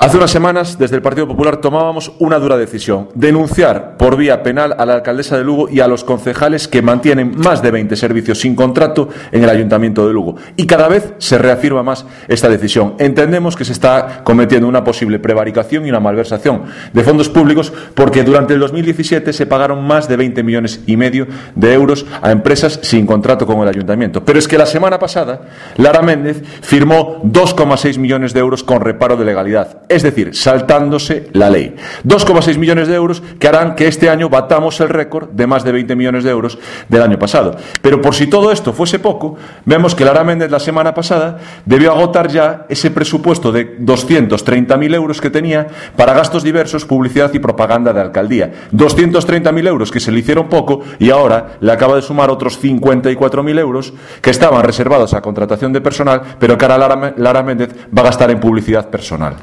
Hace unas semanas, desde el Partido Popular, tomábamos una dura decisión: denunciar por vía penal a la alcaldesa de Lugo y a los concejales que mantienen más de 20 servicios sin contrato en el Ayuntamiento de Lugo. Y cada vez se reafirma más esta decisión. Entendemos que se está cometiendo una posible prevaricación y una malversación de fondos públicos, porque durante el 2017 se pagaron más de 20,5 millones de euros a empresas sin contrato con el Ayuntamiento. Pero es que la semana pasada Lara Méndez firmó 2,6 millones de euros con reparo de legalidad. Es decir, saltándose la ley. 2,6 millones de euros que harán que este año batamos el récord de más de 20 millones de euros del año pasado. Pero por si todo esto fuese poco, vemos que Lara Méndez la semana pasada debió agotar ya ese presupuesto de 230.000 euros que tenía para gastos diversos, publicidad y propaganda de alcaldía. 230.000 euros que se le hicieron poco y ahora le acaba de sumar otros 54.000 euros que estaban reservados a contratación de personal, pero que ahora Lara Méndez va a gastar en publicidad personal.